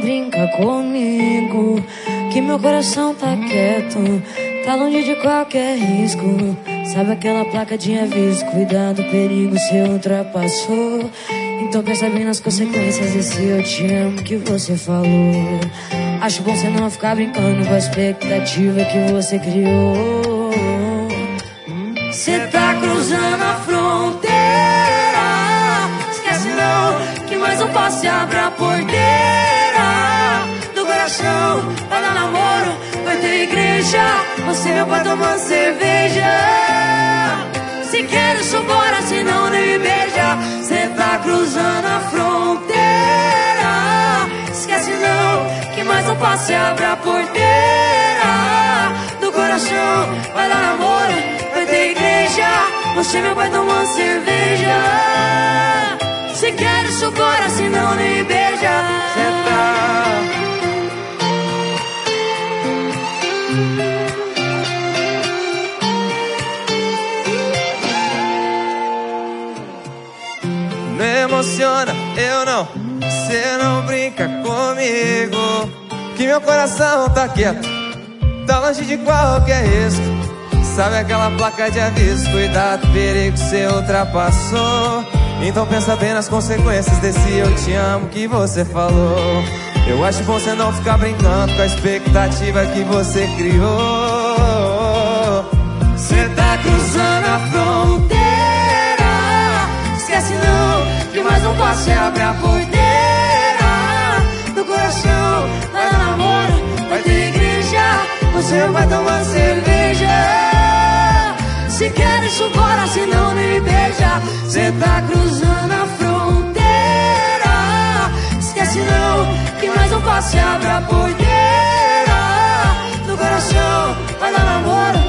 brinca comigo, que meu coração tá quieto, tá longe de qualquer risco. Sabe aquela placa de aviso, cuidado, perigo, cê ultrapassou. Então pensa bem nas consequências desse eu te amo que você falou. Acho bom você não ficar brincando com a expectativa que você criou. Cê tá cruzando a fronteira, esquece não, que mais um passo e abre a porteira do coração. Vai dar namoro, vai ter igreja, você meu pai tomando cerveja. Se quer isso bora, senão nem me beija. Cê tá cruzando a fronteira, esquece não, que mais um passo e abre a porteira do coração. Vai dar namoro, vai ter igreja, você meu pai tomando cerveja. Se quer isso bora, senão nem me beija. Cê tá não emociona, eu não. Cê não brinca comigo, que meu coração tá quieto, tá longe de qualquer risco. Sabe aquela placa de aviso, cuidado, perigo, cê ultrapassou. Então pensa bem nas consequências desse eu te amo que você falou. Eu acho bom você não ficar brincando com a expectativa que você criou. Cê tá cruzando a fronteira, esquece não, que mais um passo e abre a porteira do coração. Vai dar namoro, vai ter igreja, você vai tomar cerveja. Se quer isso bora, senão nem me beija. Cê tá cruzando a fronteira, esquece não, que mais um passo e abre a porteira do coração. Vai dar namoro,